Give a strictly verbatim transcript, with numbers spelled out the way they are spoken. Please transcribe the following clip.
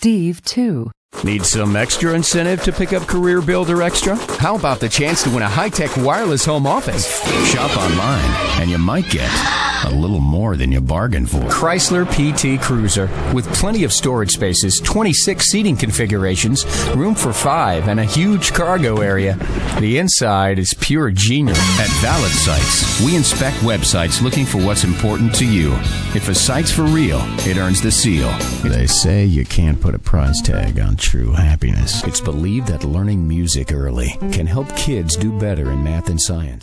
Steve, too. Need some extra incentive to pick up Career Builder Extra? How about the chance to win a high-tech wireless home office? Shop online, and you might get a little more than you bargained for. Chrysler P T Cruiser. With plenty of storage spaces, twenty-six seating configurations, room for five, and a huge cargo area. The inside is pure genius. At Valid Sites, we inspect websites looking for what's important to you. If a site's for real, it earns the seal. They say you can't put a price tag on true happiness. It's believed that learning music early can help kids do better in math and science.